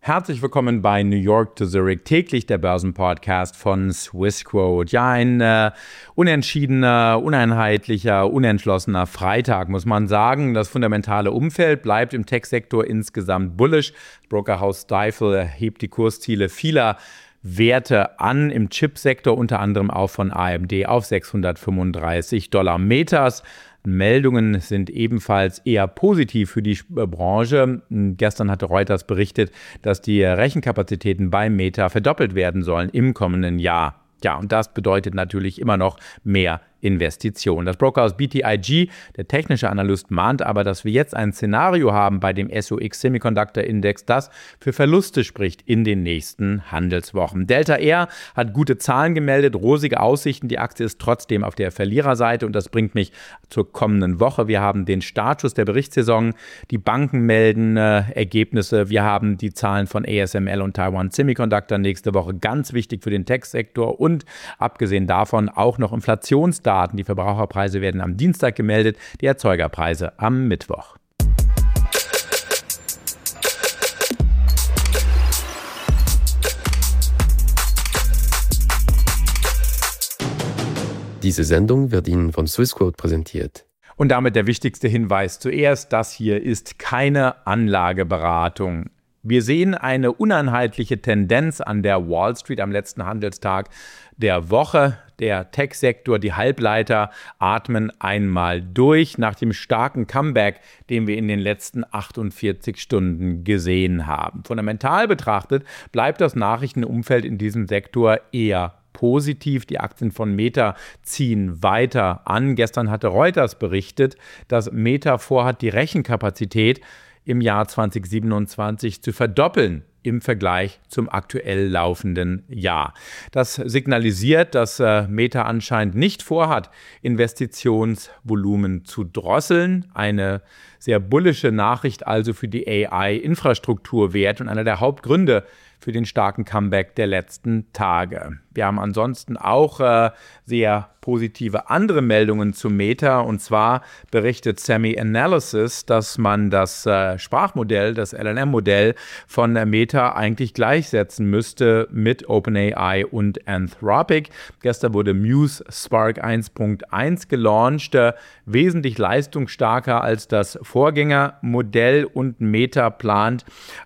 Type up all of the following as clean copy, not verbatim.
Herzlich willkommen bei New York to Zurich, täglich der Börsenpodcast von Swissquote. Ja, ein unentschiedener, uneinheitlicher, unentschlossener Freitag, muss man sagen. Das fundamentale Umfeld bleibt im Tech-Sektor insgesamt bullish. Das Brokerhaus Stifel hebt die Kursziele vieler Werte an, im Chipsektor unter anderem auch von AMD auf $635 Meters. Meldungen sind ebenfalls eher positiv für die Branche. Gestern hatte Reuters berichtet, dass die Rechenkapazitäten bei Meta verdoppelt werden sollen im kommenden Jahr. Ja, und das bedeutet natürlich immer noch mehr Investitionen. Das Brokerhaus BTIG, der technische Analyst, mahnt aber, dass wir jetzt ein Szenario haben bei dem SOX Semiconductor Index, das für Verluste spricht in den nächsten Handelswochen. Delta Air hat gute Zahlen gemeldet, rosige Aussichten. Die Aktie ist trotzdem auf der Verliererseite und das bringt mich zur kommenden Woche. Wir haben den Startschuss der Berichtssaison, die Banken melden Ergebnisse, wir haben die Zahlen von ASML und Taiwan Semiconductor nächste Woche, ganz wichtig für den Tech-Sektor und abgesehen davon auch noch Inflationsdaten. Die Verbraucherpreise werden am Dienstag gemeldet, die Erzeugerpreise am Mittwoch. Diese Sendung wird Ihnen von Swissquote präsentiert. Und damit der wichtigste Hinweis zuerst, das hier ist keine Anlageberatung. Wir sehen eine uneinheitliche Tendenz an der Wall Street am letzten Handelstag der Woche. Der Tech-Sektor, die Halbleiter atmen einmal durch nach dem starken Comeback, den wir in den letzten 48 Stunden gesehen haben. Fundamental betrachtet bleibt das Nachrichtenumfeld in diesem Sektor eher positiv. Die Aktien von Meta ziehen weiter an. Gestern hatte Reuters berichtet, dass Meta vorhat, die Rechenkapazität im Jahr 2027 zu verdoppeln im Vergleich zum aktuell laufenden Jahr. Das signalisiert, dass Meta anscheinend nicht vorhat, Investitionsvolumen zu drosseln. Eine sehr bullische Nachricht also für die AI-Infrastrukturwerte und einer der Hauptgründe für den starken Comeback der letzten Tage. Wir haben ansonsten auch sehr positive andere Meldungen zu Meta, und zwar berichtet SemiAnalysis, dass man das Sprachmodell, das LLM-Modell von Meta eigentlich gleichsetzen müsste mit OpenAI und Anthropic. Gestern wurde Muse Spark 1.1 gelauncht, wesentlich leistungsstarker als das Vorgängermodell, und Meta plant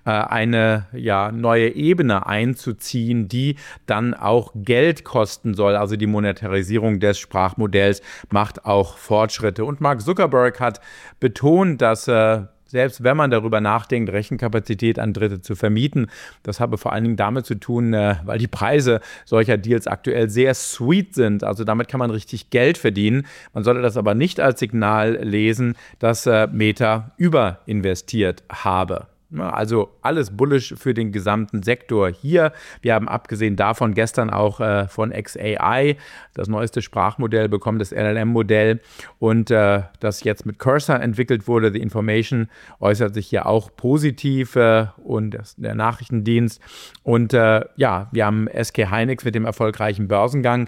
eine neue Ebene einzuziehen, die dann auch Geld kosten soll. Also die Monetarisierung des Sprachmodells macht auch Fortschritte. Und Mark Zuckerberg hat betont, dass selbst wenn man darüber nachdenkt, Rechenkapazität an Dritte zu vermieten, das habe vor allen Dingen damit zu tun, weil die Preise solcher Deals aktuell sehr sweet sind. Also damit kann man richtig Geld verdienen. Man sollte das aber nicht als Signal lesen, dass Meta überinvestiert habe. Also alles bullish für den gesamten Sektor hier. Wir haben abgesehen davon gestern auch von xAI das neueste Sprachmodell bekommen, das LLM-Modell, und das jetzt mit Cursor entwickelt wurde. The Information äußert sich hier auch positiv und der Nachrichtendienst. Und wir haben SK Hynix mit dem erfolgreichen Börsengang.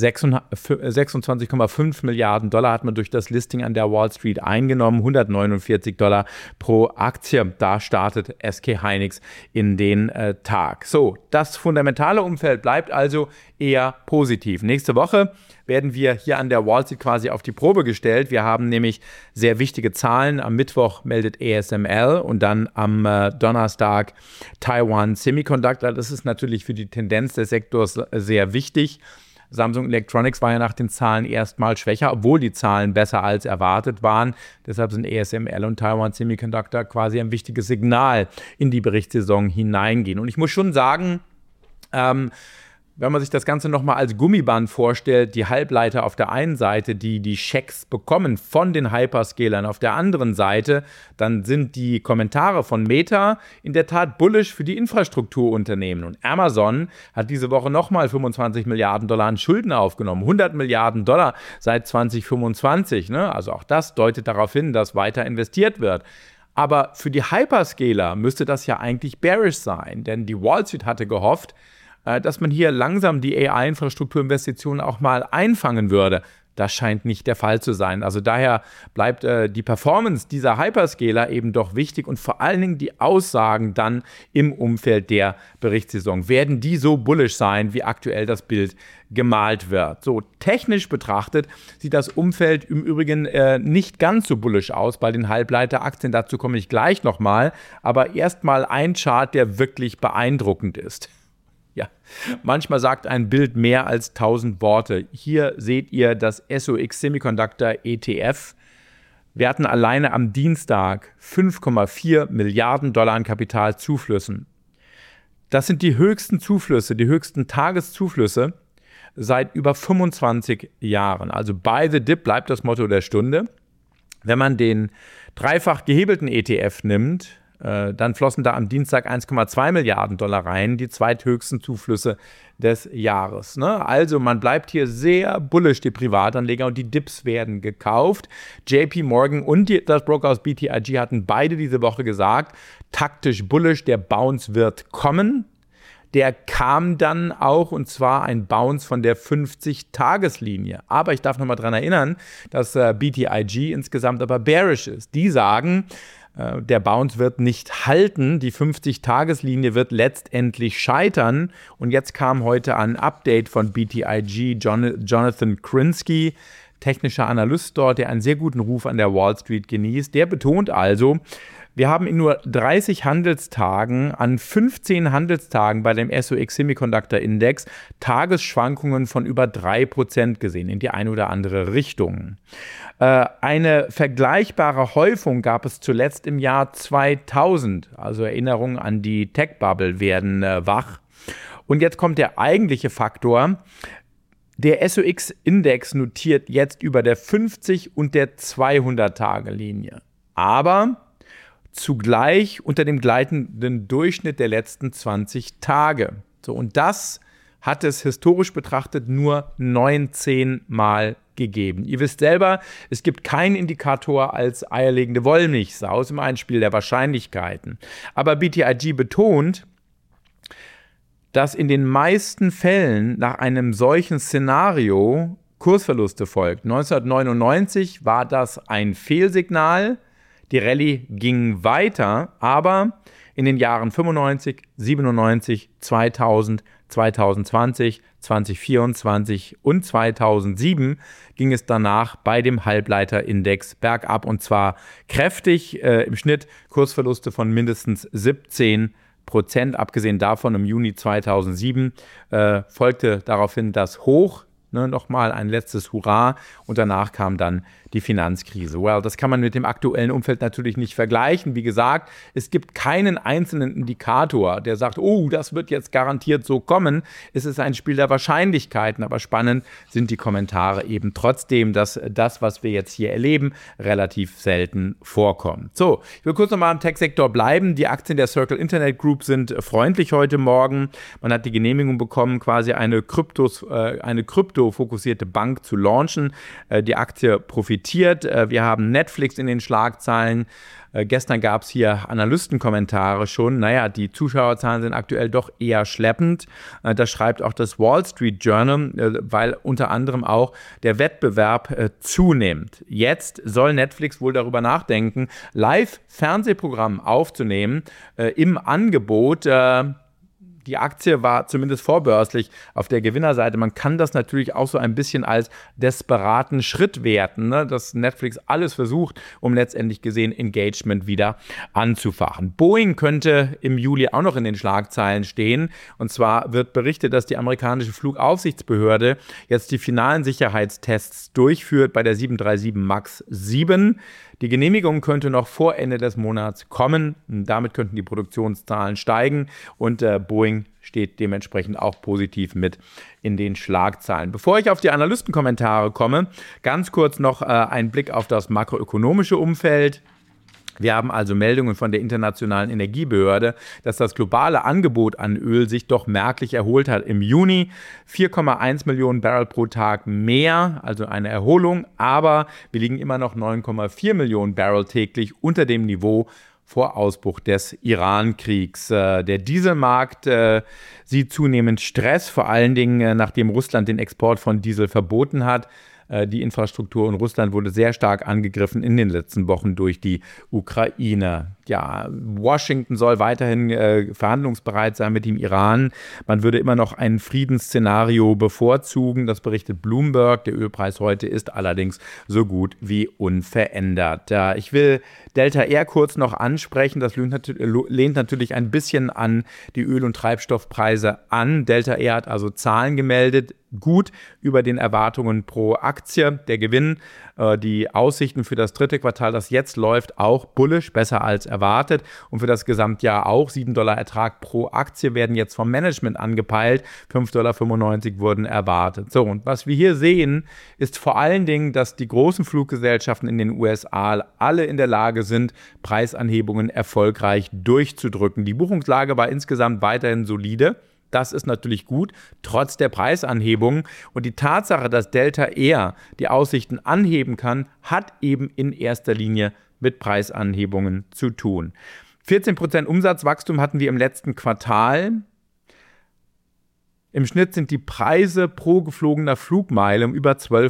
26,5 Milliarden Dollar hat man durch das Listing an der Wall Street eingenommen, $149 pro Aktie. Da startet SK Hynix in den Tag. So, das fundamentale Umfeld bleibt also eher positiv. Nächste Woche werden wir hier an der Wall Street quasi auf die Probe gestellt. Wir haben nämlich sehr wichtige Zahlen. Am Mittwoch meldet ASML und dann am Donnerstag Taiwan Semiconductor. Das ist natürlich für die Tendenz des Sektors sehr wichtig. Samsung Electronics war ja nach den Zahlen erstmal schwächer, obwohl die Zahlen besser als erwartet waren. Deshalb sind ASML und Taiwan Semiconductor quasi ein wichtiges Signal in die Berichtssaison hineingehen. Und ich muss schon sagen, wenn man sich das Ganze nochmal als Gummiband vorstellt, die Halbleiter auf der einen Seite, die Schecks bekommen von den Hyperscalern auf der anderen Seite, dann sind die Kommentare von Meta in der Tat bullish für die Infrastrukturunternehmen. Und Amazon hat diese Woche nochmal 25 Milliarden Dollar an Schulden aufgenommen, 100 Milliarden Dollar seit 2025. Also auch das deutet darauf hin, dass weiter investiert wird. Aber für die Hyperscaler müsste das ja eigentlich bearish sein, denn die Wall Street hatte gehofft, dass man hier langsam die AI-Infrastrukturinvestitionen auch mal einfangen würde. Das scheint nicht der Fall zu sein. Also daher bleibt die Performance dieser Hyperscaler eben doch wichtig und vor allen Dingen die Aussagen dann im Umfeld der Berichtssaison. Werden die so bullish sein, wie aktuell das Bild gemalt wird? So technisch betrachtet sieht das Umfeld im Übrigen nicht ganz so bullish aus bei den Halbleiteraktien. Dazu komme ich gleich nochmal. Aber erstmal ein Chart, der wirklich beeindruckend ist. Ja, manchmal sagt ein Bild mehr als 1000 Worte. Hier seht ihr das SOX Semiconductor ETF. Wir hatten alleine am Dienstag 5,4 Milliarden Dollar an Kapitalzuflüssen. Das sind die höchsten Zuflüsse, die höchsten Tageszuflüsse seit über 25 Jahren. Also buy the dip bleibt das Motto der Stunde. Wenn man den dreifach gehebelten ETF nimmt, dann flossen da am Dienstag 1,2 Milliarden Dollar rein, die zweithöchsten Zuflüsse des Jahres. Ne? Also man bleibt hier sehr bullish, die Privatanleger, und die Dips werden gekauft. JP Morgan und das Brokerhaus BTIG hatten beide diese Woche gesagt, taktisch bullish, der Bounce wird kommen. Der kam dann auch, und zwar ein Bounce von der 50-Tageslinie. Aber ich darf nochmal daran erinnern, dass BTIG insgesamt aber bearish ist. Die sagen, der Bounce wird nicht halten, die 50-Tageslinie wird letztendlich scheitern. Und jetzt kam heute ein Update von BTIG, Jonathan Krinsky, technischer Analyst dort, der einen sehr guten Ruf an der Wall Street genießt. Der betont also, wir haben in nur 30 Handelstagen an 15 Handelstagen bei dem SOX Semiconductor Index Tagesschwankungen von über 3% gesehen in die eine oder andere Richtung. Eine vergleichbare Häufung gab es zuletzt im Jahr 2000. Also Erinnerungen an die Tech-Bubble werden wach. Und jetzt kommt der eigentliche Faktor. Der SOX-Index notiert jetzt über der 50- und der 200-Tage-Linie. Aber zugleich unter dem gleitenden Durchschnitt der letzten 20 Tage. So, und das hat es historisch betrachtet nur 19 Mal gegeben. Ihr wisst selber, es gibt keinen Indikator als eierlegende Wollmilchsau, ist immer ein Spiel der Wahrscheinlichkeiten. Aber BTIG betont, dass in den meisten Fällen nach einem solchen Szenario Kursverluste folgt. 1999 war das ein Fehlsignal. Die Rallye ging weiter, aber in den Jahren 95, 97, 2000, 2020, 2024 und 2007 ging es danach bei dem Halbleiterindex bergab, und zwar kräftig, im Schnitt Kursverluste von mindestens 17%. Abgesehen davon im Juni 2007 folgte daraufhin das Hoch. Nochmal ein letztes Hurra, und danach kam dann die Finanzkrise. Das kann man mit dem aktuellen Umfeld natürlich nicht vergleichen. Wie gesagt, es gibt keinen einzelnen Indikator, der sagt, oh, das wird jetzt garantiert so kommen. Es ist ein Spiel der Wahrscheinlichkeiten, aber spannend sind die Kommentare eben trotzdem, dass das, was wir jetzt hier erleben, relativ selten vorkommt. So, ich will kurz nochmal im Tech-Sektor bleiben. Die Aktien der Circle Internet Group sind freundlich heute Morgen. Man hat die Genehmigung bekommen, quasi eine krypto-fokussierte Bank zu launchen. Die Aktie profitiert. Wir haben Netflix in den Schlagzeilen. Gestern gab es hier Analystenkommentare schon. Naja, die Zuschauerzahlen sind aktuell doch eher schleppend. Das schreibt auch das Wall Street Journal, weil unter anderem auch der Wettbewerb zunimmt. Jetzt soll Netflix wohl darüber nachdenken, Live-Fernsehprogramm aufzunehmen im Angebot. Die Aktie war zumindest vorbörslich auf der Gewinnerseite. Man kann das natürlich auch so ein bisschen als desperaten Schritt werten, ne? Dass Netflix alles versucht, um letztendlich gesehen Engagement wieder anzufachen. Boeing könnte im Juli auch noch in den Schlagzeilen stehen. Und zwar wird berichtet, dass die amerikanische Flugaufsichtsbehörde jetzt die finalen Sicherheitstests durchführt bei der 737 MAX 7. Die Genehmigung könnte noch vor Ende des Monats kommen. Damit könnten die Produktionszahlen steigen, und Boeing steht dementsprechend auch positiv mit in den Schlagzeilen. Bevor ich auf die Analystenkommentare komme, ganz kurz noch ein Blick auf das makroökonomische Umfeld. Wir haben also Meldungen von der Internationalen Energiebehörde, dass das globale Angebot an Öl sich doch merklich erholt hat. Im Juni 4,1 Millionen Barrel pro Tag mehr, also eine Erholung, aber wir liegen immer noch 9,4 Millionen Barrel täglich unter dem Niveau vor Ausbruch des Iran-Kriegs. Der Dieselmarkt sieht zunehmend Stress, vor allen Dingen nachdem Russland den Export von Diesel verboten hat. Die Infrastruktur in Russland wurde sehr stark angegriffen in den letzten Wochen durch die Ukraine. Ja, Washington soll weiterhin verhandlungsbereit sein mit dem Iran. Man würde immer noch ein Friedensszenario bevorzugen. Das berichtet Bloomberg. Der Ölpreis heute ist allerdings so gut wie unverändert. Ich will Delta Air kurz noch ansprechen. Das lehnt natürlich ein bisschen an die Öl- und Treibstoffpreise an. Delta Air hat also Zahlen gemeldet, gut über den Erwartungen pro Aktie. Der Gewinn, die Aussichten für das dritte Quartal, das jetzt läuft, auch bullish, besser als erwartet. Und für das Gesamtjahr auch. $7 Ertrag pro Aktie werden jetzt vom Management angepeilt. $5,95 wurden erwartet. So, und was wir hier sehen, ist vor allen Dingen, dass die großen Fluggesellschaften in den USA alle in der Lage sind, Preisanhebungen erfolgreich durchzudrücken. Die Buchungslage war insgesamt weiterhin solide. Das ist natürlich gut, trotz der Preisanhebungen. Und die Tatsache, dass Delta Air die Aussichten anheben kann, hat eben in erster Linie mit Preisanhebungen zu tun. 14% Umsatzwachstum hatten wir im letzten Quartal. Im Schnitt sind die Preise pro geflogener Flugmeile um über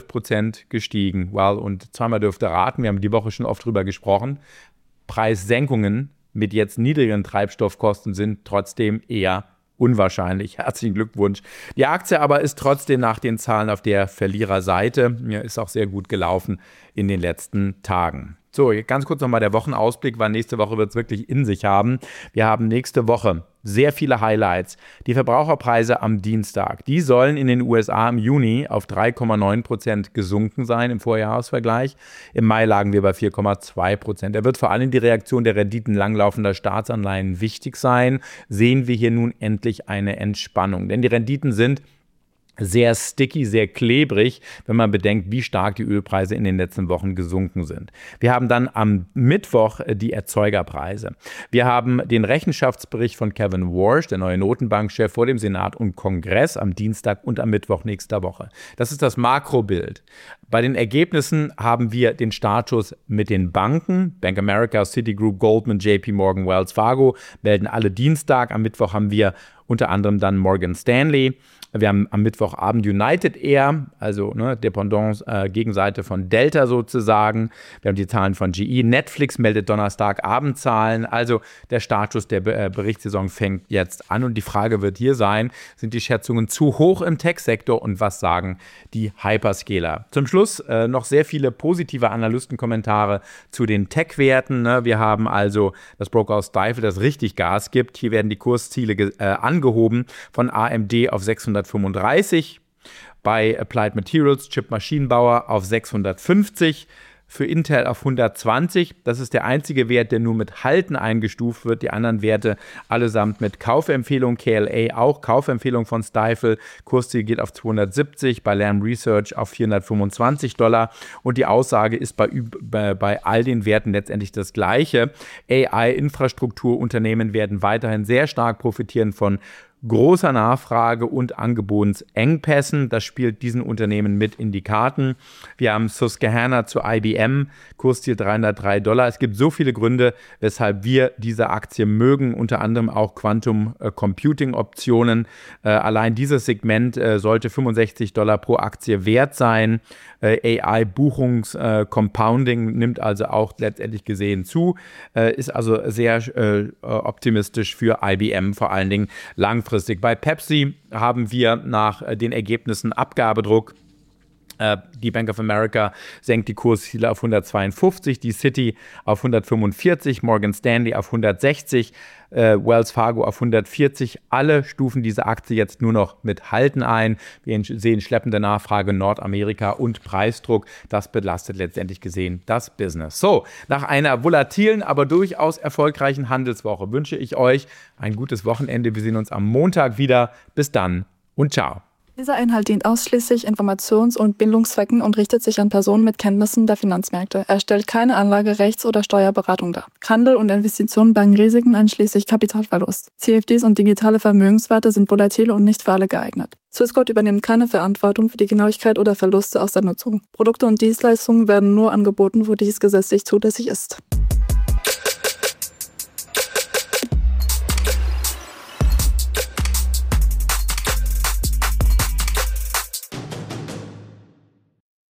12% gestiegen. Well, und zweimal dürft ihr raten, wir haben die Woche schon oft drüber gesprochen, Preissenkungen mit jetzt niedrigen Treibstoffkosten sind trotzdem eher unwahrscheinlich. Herzlichen Glückwunsch. Die Aktie aber ist trotzdem nach den Zahlen auf der Verliererseite. Ist auch sehr gut gelaufen in den letzten Tagen. So, ganz kurz nochmal der Wochenausblick, weil nächste Woche wird es wirklich in sich haben. Wir haben nächste Woche sehr viele Highlights. Die Verbraucherpreise am Dienstag, die sollen in den USA im Juni auf 3,9% gesunken sein im Vorjahresvergleich. Im Mai lagen wir bei 4,2%. Da wird vor allem die Reaktion der Renditen langlaufender Staatsanleihen wichtig sein. Sehen wir hier nun endlich eine Entspannung. Denn die Renditen sind sehr sticky, sehr klebrig, wenn man bedenkt, wie stark die Ölpreise in den letzten Wochen gesunken sind. Wir haben dann am Mittwoch die Erzeugerpreise. Wir haben den Rechenschaftsbericht von Kevin Warsh, der neue Notenbankchef, vor dem Senat und Kongress am Dienstag und am Mittwoch nächster Woche. Das ist das Makrobild. Bei den Ergebnissen haben wir den Startschuss mit den Banken. Bank of America, Citigroup, Goldman, JP Morgan, Wells Fargo melden alle Dienstag. Am Mittwoch haben wir unter anderem dann Morgan Stanley. Wir haben am Mittwochabend United Air, also Dependance, Gegenseite von Delta sozusagen. Wir haben die Zahlen von GE. Netflix meldet Donnerstagabend Zahlen. Also der Startschuss der Berichtssaison fängt jetzt an. Und die Frage wird hier sein, sind die Schätzungen zu hoch im Tech-Sektor und was sagen die Hyperscaler? Zum Schluss noch sehr viele positive Analystenkommentare zu den Tech-Werten. Wir haben also das Brokerhaus Stifel, das richtig Gas gibt. Hier werden die Kursziele angehoben von AMD auf 635, bei Applied Materials, Chip-Maschinenbauer auf 650, für Intel auf 120. Das ist der einzige Wert, der nur mit Halten eingestuft wird. Die anderen Werte allesamt mit Kaufempfehlung. KLA auch Kaufempfehlung von Stifel. Kursziel geht auf 270, bei Lam Research auf $425. Und die Aussage ist bei all den Werten letztendlich das Gleiche. AI-Infrastrukturunternehmen werden weiterhin sehr stark profitieren von großer Nachfrage und Angebotsengpässen. Das spielt diesen Unternehmen mit in die Karten. Wir haben Susquehanna zu IBM, Kursziel $303. Es gibt so viele Gründe, weshalb wir diese Aktie mögen, unter anderem auch Quantum Computing Optionen. Allein dieses Segment sollte $65 pro Aktie wert sein. AI-Buchungs-Compounding nimmt also auch letztendlich gesehen zu, ist also sehr optimistisch für IBM, vor allen Dingen langfristig. Bei Pepsi haben wir nach den Ergebnissen Abgabedruck. Die Bank of America senkt die Kursziele auf 152, die Citi auf 145, Morgan Stanley auf 160, Wells Fargo auf 140. Alle stufen diese Aktie jetzt nur noch mit Halten ein. Wir sehen schleppende Nachfrage in Nordamerika und Preisdruck. Das belastet letztendlich gesehen das Business. So, nach einer volatilen, aber durchaus erfolgreichen Handelswoche wünsche ich euch ein gutes Wochenende. Wir sehen uns am Montag wieder. Bis dann und ciao. Dieser Inhalt dient ausschließlich Informations- und Bildungszwecken und richtet sich an Personen mit Kenntnissen der Finanzmärkte. Er stellt keine Anlage-, Rechts- oder Steuerberatung dar. Handel und Investitionen bergen Risiken einschließlich Kapitalverlust. CFDs und digitale Vermögenswerte sind volatil und nicht für alle geeignet. Swissquote übernimmt keine Verantwortung für die Genauigkeit oder Verluste aus der Nutzung. Produkte und Dienstleistungen werden nur angeboten, wo dies gesetzlich zulässig ist.